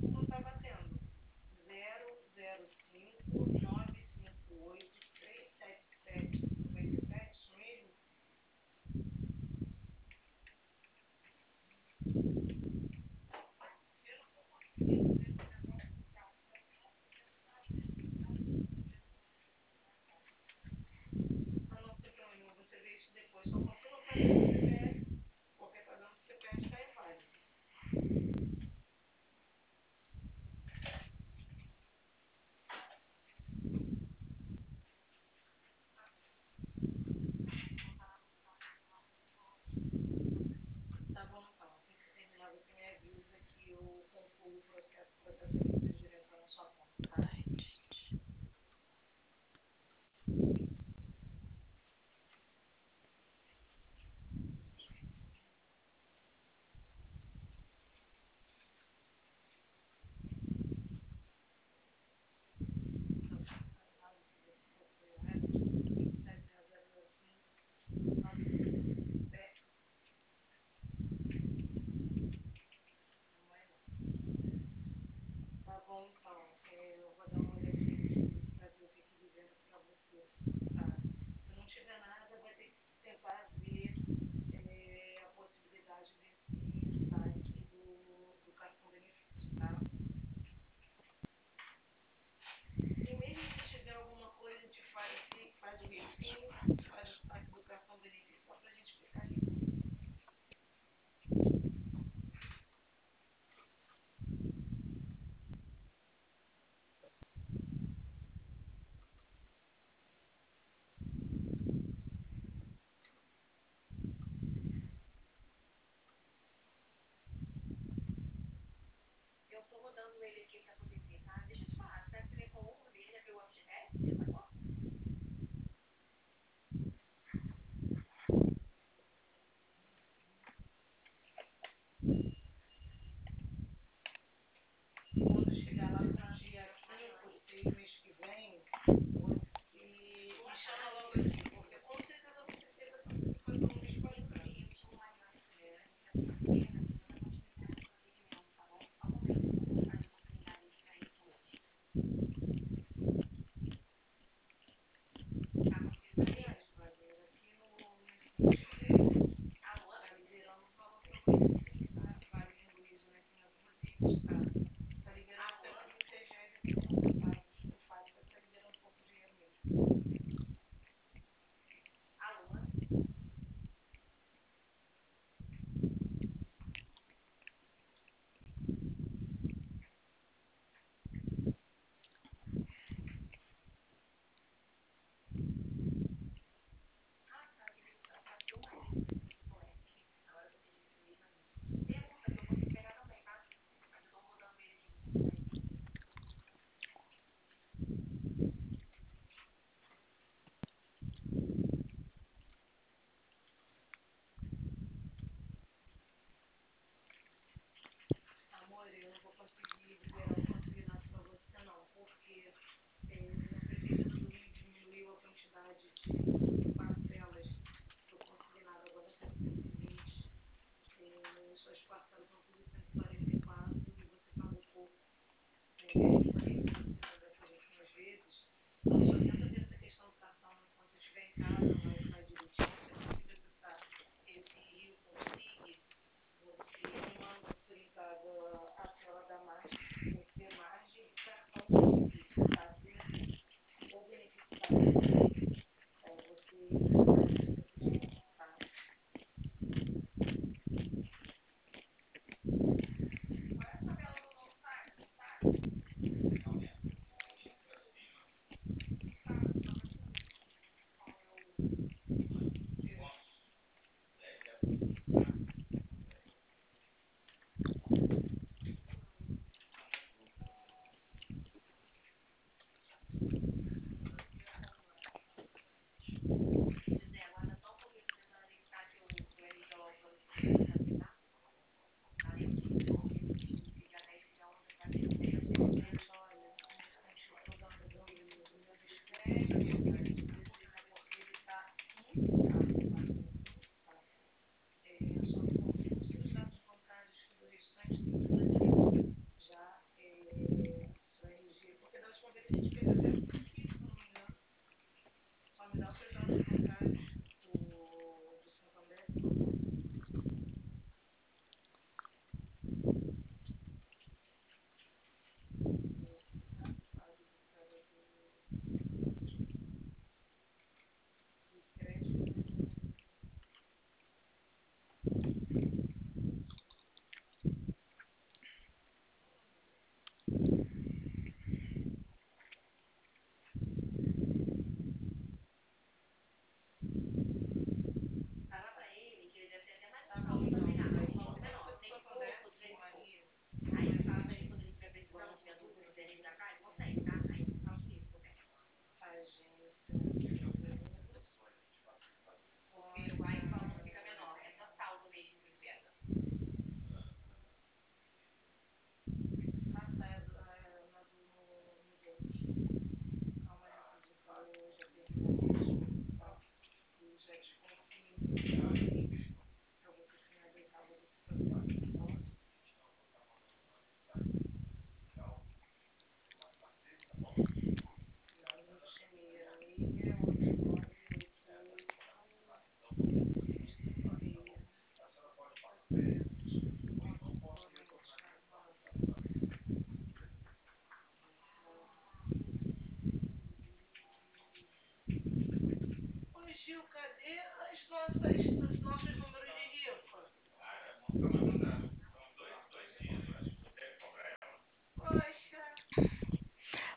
Não tá batendo. 005-958-377-57, isso mesmo? Ah, não tem problema, você vê isso depois. Só confirma pra mim o CPF, porque tá dando que o CPF tá inválido. Tá bom, então. Assim que você terminar, você me avisa que eu concluo o processo para transferência direta na sua conta, tá? Tá bom, então. Eu vou dar uma olhadinha para ver o que que eles entram para você, tá? Se não tiver nada, vai ter que tentar ver a possibilidade desse saque do cartão benefício, tá? E mesmo se tiver alguma coisa, a gente faz o refino, faz o saque do cartão benefício só para a gente ficar livre. Eu tô rodando ele aqui para poder ver, tá? Deixa eu te falar, será que você vem com o dele, abriu o FGTS? Você pagou? Quando chegar lá para o dia 5 ou 6 mês que vem, você me chama logo aqui, porque com certeza você fez essa antecipação no mês passado. Aliás, Wagner, aqui no sistema está liberando o valor para você sim, tá? Wagner Luiz, Netinho Rodrigues, tá? Tá liberando R$ 126,30. O FAT tá liberando pouco dinheiro mesmo. Alô? Ah, tá, beleza. Tá filmando esse moleque. Agora que eu entendi esse mesmo anúncio. Pergunta que eu consigo pegar também, tá? Mas eu tô rodando ele aqui, você consegue. Amor, eu não vou conseguir liberar o consignado para você não, porque a Prefeitura do Rio diminuiu a quantidade de parcelas do consignado, agora são 120. Suas parcelas são tudo 144 e você pagou pouco. Eu falei para você também essas últimas vezes. Então só tenta ver essa questão do cartão enquanto eu estiver em casa, no Wi-Fi direitinho. Se assim que acessar esse Rio com SIG, você me manda printada a tela da margem, tem que ter margem e cartão de benefício, tá? O beneficiário, você faz isso aqui pra mim, tá? Qual é a tabela do novo saque? Não sabe?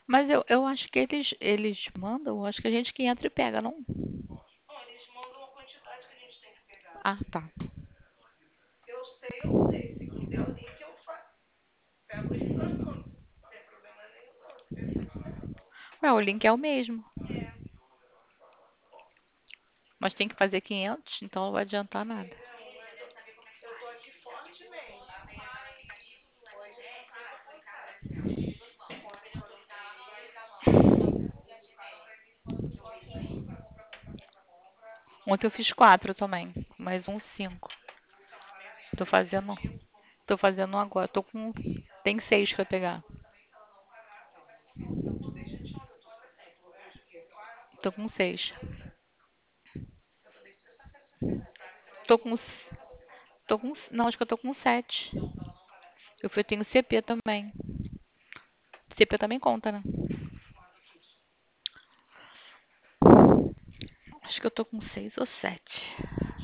Mas eu acho que eles mandam, eu acho que a gente que entra e pega, não? Ó, eles mandam a quantidade que a gente tem que pegar. Ah, tá. Eu sei. Se quiser o link, pego o link e mando. Não tem problema nenhum, não. Você pergunta, né? Ué, o link é o mesmo. É. Mas tem que fazer 500, então não vai adiantar nada. Não, mas eu tô aqui fortemente. Pode ficar à vontade. Ontem eu fiz 4 também, mais um 5. Tô fazendo, tô fazendo agora. Tô com, tem 6 pra pegar. Deixa eu te olhar. Eu tô de quê? Tô com 6. Eu falei, sexta-feira você pegou. Tô com, não, acho que eu tô com 7. Tenho CP também. CP também conta, né? Acho que eu tô com 6 ou 7.